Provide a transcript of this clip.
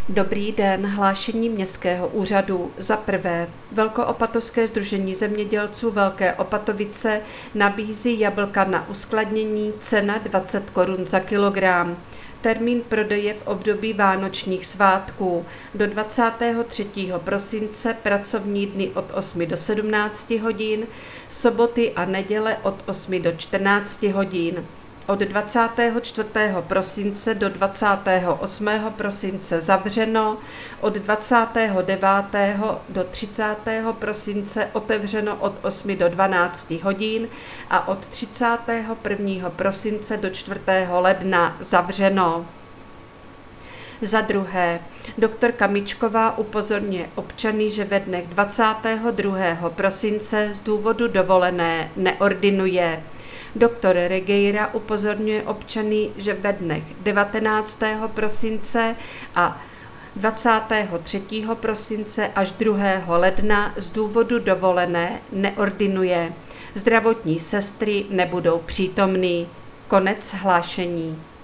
Dobrý den, hlášení Městského úřadu. Za prvé, Velkoopatrovské sdružení zemědělců Velké Opatovice nabízí jablka na uskladnění, cena 20 Kč za kilogram. Termín prodeje v období vánočních svátků do 23. prosince, pracovní dny od 8 do 17 hodin, soboty a neděle od 8 do 14 hodin. Od 24. prosince do 28. prosince zavřeno, od 29. do 30. prosince otevřeno od 8 do 12 hodin a od 31. prosince do 4. ledna zavřeno. Za druhé, doktorka Mičková upozorňuje občany, že ve dnech 22. prosince z důvodu dovolené neordinuje. Doktor Regeira upozorňuje občany, že ve dnech 19. prosince a 23. prosince až 2. ledna z důvodu dovolené neordinuje. Zdravotní sestry nebudou přítomny. Konec hlášení.